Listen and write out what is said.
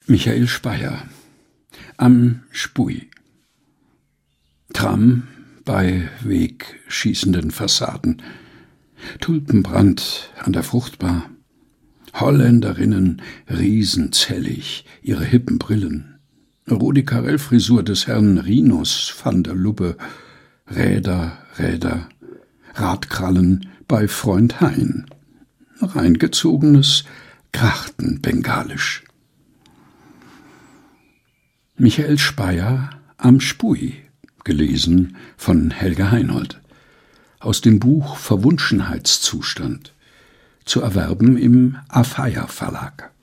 Michael Speyer am Spui. Tram bei wegschießenden Fassaden, Tulpenbrand an der Fruchtbar, Holländerinnen riesenzellig, ihre hippen Brillen, Rudi Carrell-Frisur des Herrn Rinus van der Lubbe, Räder, Radkrallen bei Freund Hein, reingezogenes Krachtenbengalisch. Michael Speyer am Spui, gelesen von Helga Heinold, aus dem Buch Verwunschenheitszustand, zu erwerben im Afeier Verlag.